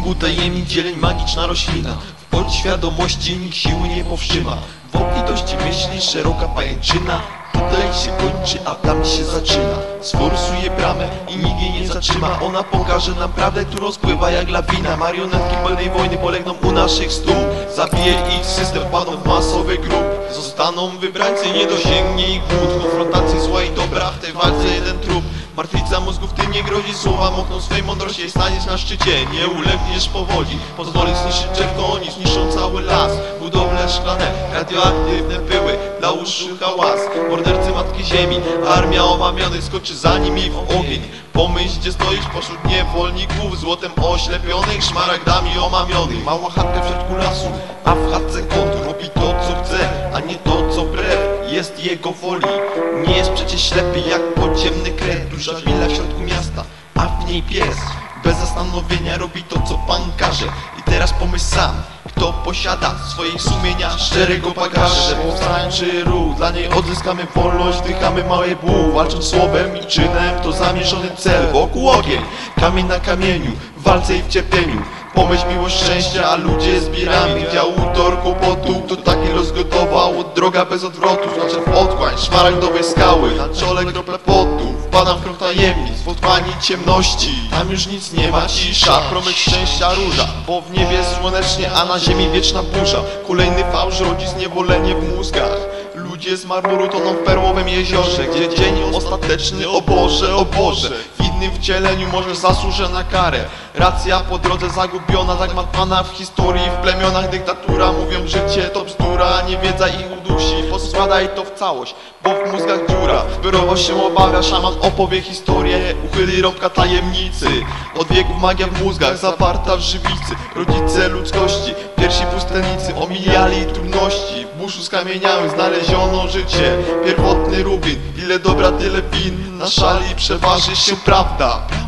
utajemnić zieleń magiczna roślina. W podświadomości nikt siły nie powstrzyma. W obfitości myśli szeroka pajęczyna. Tutaj się kończy, a tam się zaczyna. Sforsuje bramę i nikt jej nie zatrzyma. Ona pokaże nam prawdę, którą spływa jak lawina. Marionetki pełnej wojny polegną u naszych stóp. Zabije ich system, wpadną w masowy grób. Zostaną wybrańcy, nie dosięgnie ich głód. Konfrontacji zła i dobra, w tej walce jeden trup. Martwica mózgów tym nie grozi, słowa mokną swej mądrości. Staniesz na szczycie, nie ulegniesz powodzi. Pozwolisz zniszczyć drzewo, oni zniszczą cały las. Budowle szklane, radioaktywne pyły, dla uszu hałas. Mordercy matki ziemi, armia omamionych skoczy za nimi w ogień. Pomyśl, gdzie stoisz pośród niewolników, złotem oślepionych, szmaragdami omamionych. Mała chatka w środku lasu, a w chatce kot robi to, co chce, a nie to, co wbrew jest jego woli. Nie jest przecież ślepy jak podziemny kret. Duża willa w środku miasta, a w niej pies. Bez zastanowienia robi to, co pan każe. I teraz pomyśl sam, kto posiada swojej sumienia szczerego bagaże. Powstańczy ruch, dla niej odzyskamy wolność, wdychamy mały ból. Walcząc słowem i czynem, to zamierzony cel. Wokół ogień, kamień na kamieniu, w walce i w cierpieniu. Pomyśl miłość szczęścia, a ludzie zbierami. Autor kłopotu, kto taki los gotował. Droga bez odwrotu, znaczy w otchłań szmaragdowej skały. Na czole krople potu, wpadam w krąg tajemnic, w otchłani ciemności. Tam już nic nie ma, cisza, promyk szczęścia róża. Bo w niebie słonecznie, a na ziemi wieczna burza. Kolejny fałsz rodzi zniewolenie w mózgach. Ludzie z marmuru toną w perłowym jeziorze, gdzie dzień ostateczny, o Boże, o Boże. W innym wcieleniu może zasłużę na karę. Racja po drodze zagubiona, zagmatwana w historii. W plemionach dyktatura, mówią życie to bzdura. Niewiedza ich udusi, poskładaj to w całość, bo w mózgach dziura. Zbiorowo się obawia, szaman opowie historię. Uchyli rąbka tajemnicy, od wieków magia w mózgach zawarta w żywicy. Rodzice ludzkości, pierwsi pustelnicy omijali trudności. W buszu z kamieniami znaleziono życie, pierwotny rubin. Ile dobra, tyle win, na szali przeważy się prawda.